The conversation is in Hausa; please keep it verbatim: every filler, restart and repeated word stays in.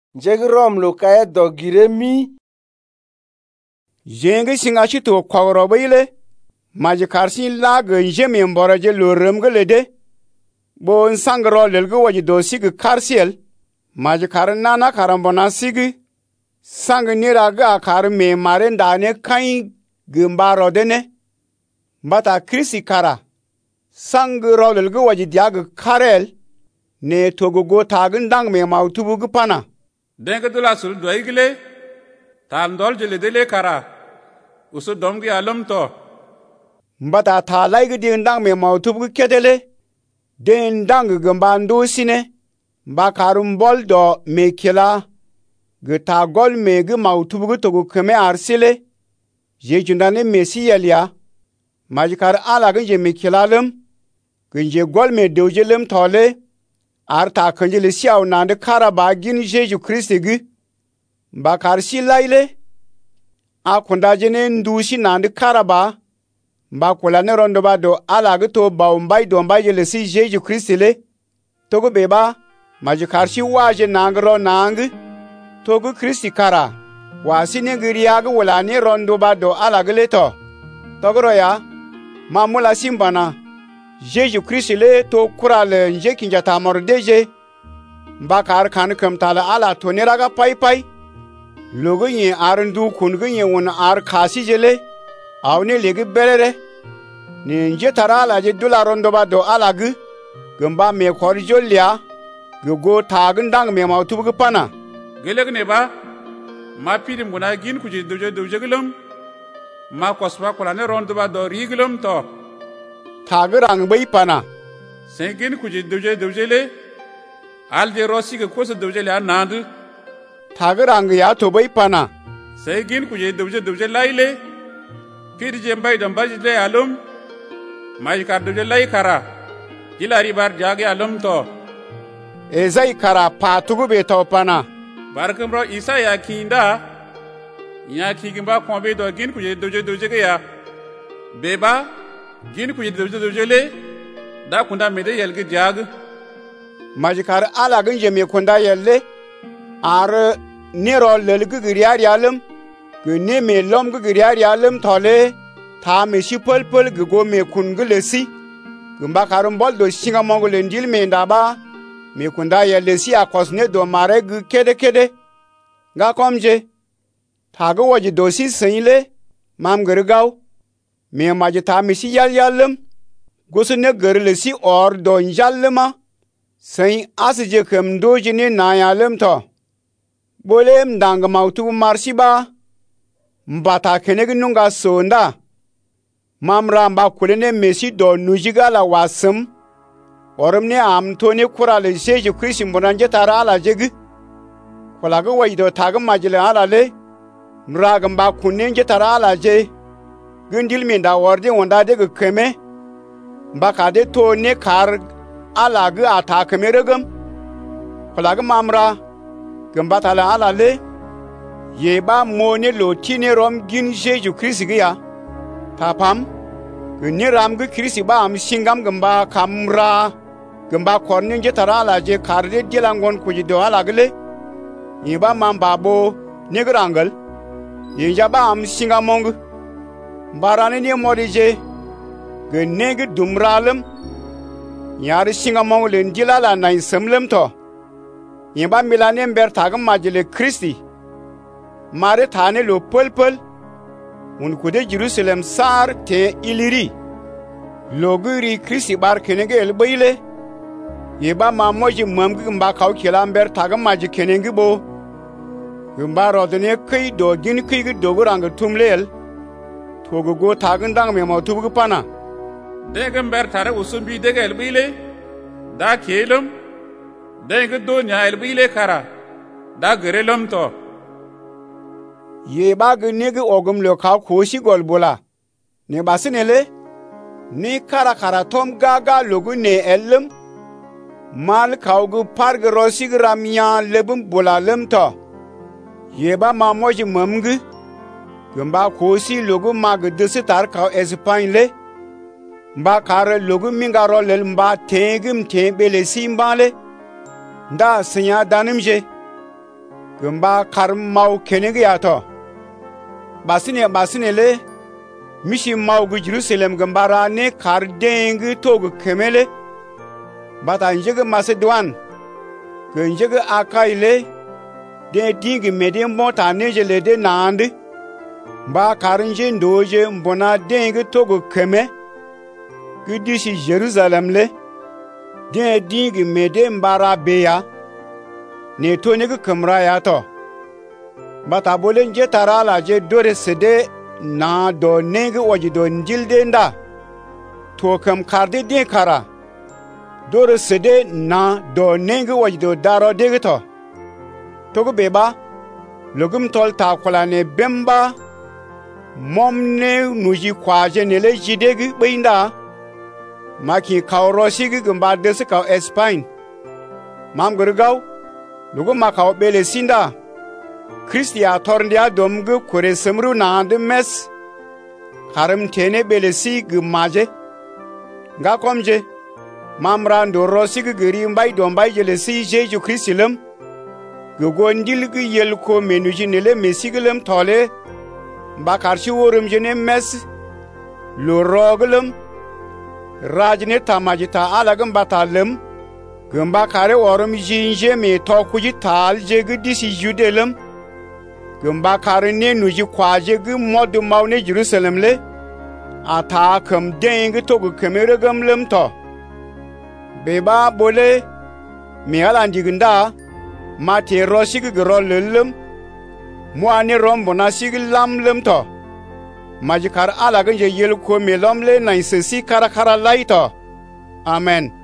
Njeg rom lo kaya dogire mi. Jengi singa chito kwagro bayle. Maji karsin la genje memboroje lo remgele de. Bo nsangro lelgo waji do sigi karsiel. Maji kar nana karambona sigi. Sang nira ga kar me mare ndane kain gimbaro dene. Mbata krisi kara. Sang ro lelgo waji diag karel. Ne togo go tagin dang me mautubu gupana. Denga dula sul doigile. Tal ndol jele dele kara. Usu domgi alam to. Mbata ta laigi di ndang me mautubu kedele. Den dang gambando sine. Mba karum bol do me kila. Gita gol me gu mautubu togo keme arsile. Je jundane mesi yelia. Majikar ala ganje me kilalem. Ganje gol me dojelem tole. Arta kanjele siyaw nande kara ba gin Jeju Kristi gu. Mba karsi laile. A kundajene ndushi nande kara ba. Mba kula ne rondo ba do ala gito ba umbai do umbai jele si Jeju Kristi le. Togo beba. Majikarshi waje nangro nang. Togo Kristi kara. Wasi ne giriyaga wala ne rondo ba do ala gleto. Togo roya. Mamula simbana. Jeju Kristi le to kurale nje kinjata mordeje. Mbakar kan kamtala ala to neraga pai pai. Logo yin arandu kungu yin wun ar kasi jele. Awne legi berere. Ni nje tarala je dula rondo ba do ala gu. Gumba me kori jolia. Gugo tagin dang me mautubu gupana. Geleg ne ba. Ma pidim guna gin kuji duje duje gilum. Ma kosba kulane rondo ba do rigilum to. Tagerang bai pana. Sengin kuji duje duje le. Alde rosi ke kosa duje le anandu. Tagerang ya to bai pana. Sengin kuji duje duje laile. Piri jembai dambaji le alum. Majikar duje lai kara. Jilari bar jage alum to. Ezai kara patugu be to pana. Barkum bro isa ya kinda. Ya kigimba kwambe do gin kuji duje duje ke ya. Beba. Gin kuji duje duje le. Da kunda mede yelge jag. Majikar ala ganje me kunda yelle. Ar nero lelge giriar yalum. Gune me lom ge giriar yalum tole. Ta me shipol pol ge go me kungulesi. Gumba karum bol do singa mongolen dil me ndaba. Me kunda yelle si akosne do mare ge kede kede. Ga komje. Tago waji dosi senile. Mam gergaw. Me majita misi yal yalum. Gosune gerle si or do njallema. Sen asije kem dojine na yalum to. Bolem dang mautu marsiba. Mbata kenegi nunga sonda. Mamra mba kulene mesi do nujigala wasum. Orumne am toni kurale Jeju Kristi mbonanje tara ala jegi. Kulaga waido tagam majile ala le. Mragam ba kunenje tara ala je. Gundil minda warde wanda de keme. Mbaka de to ne kar ala gu ata kemeregam. Kulaga mamra. Gambata la ala le. Yeba mone lo tine rom gin Jeju Kristi gya. Tapam. Gni ram gu Kristi ba am singam gamba kamra. Gamba korninje tara ala je karde dilangon kuji do ala gle. Yeba mam babo negrangal. Yinja ba am singamong. Barane ni modije. Gneg dumralem. Yari singamong len dilala na semlem to. Yeba milanem ber tagam majile Kristi. Mare thane lo pol pol. Un kude Jerusalem sar te iliri. Loguri Kristi bar kenege elbeile. Yeba mamoji mamgi mba kaw kilamber tagam maji kenenge bo. Gumba rodene kai do gin kai do guranga tumlel. Togo go tagan dang me mautubu pana. Degem ber tare usumbi dege elbeile. Da kelum. Dege do nya elbeile kara. Da gerelum to. Yeba gnege ogum lo kaw koshi golbola. Ne basinele. Ni kara kara tom gaga logu ne ellum. Mal kawgu parg rosig ramya lebum bolalum to. Yeba mamoji mamgu. Gumba kosi logu mag desitar kaw Espagne le. Mba kare logu mingaro lel mba tegim tembele simbale. Da sinya danimje. gamba kar mau kene ga to basine basine le mishi mau gu Jerusalem gambara ne kar deng to gu kemele bata njege Macedon gu njege Akaile de dingi medem mota neje le de nandi ba karinje ndoje mbona deng to gu keme gu disi Jerusalem le de dingi medem bara beya ne to ne gu kamra ya to bata bolen je tarala je dore sede na do nenge waji do njilde nda to kam karde de kara dore sede na do nenge waji do daro de to to go beba logum tol ta kola ne bemba momne nuji kwaje ne le jidegi beinda maki kawrosi gi gamba de se ka Espagne mam gurgaw logum ma kaw bele sinda Christia torndia domgu kore semru na de mes haram tene belesi gmaje ga komje mamra ndo rosi giri mbai dombai jelesi Jeju Christilum gogondil gi yel ko menuji nele mesigilum tole ba karshi worum jene mes lo roglum rajne tamajita alagam batalum gamba kare worum jinje me tokuji tal jegi disi judelum gamba karine nuji kwaje gu modu maune Jerusalem le ata kam deng to gu kamera gamlem to beba bole mi alandi gunda mate rosi gu rolelem mo ani rombo na siglam lem to majikar ala ganje yel ko melom le na sesi kara kara laito amen.